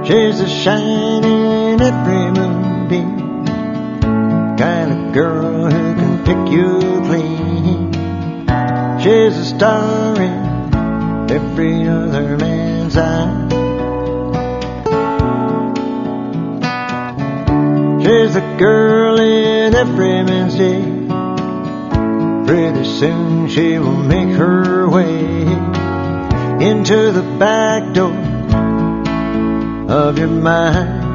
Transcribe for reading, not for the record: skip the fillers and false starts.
She's a shining every moonbeam, kind of girl who can pick you clean. She's a star in every other man's eye. She's a girl in every man's day. Pretty soon she will make her way into the back door of your mind.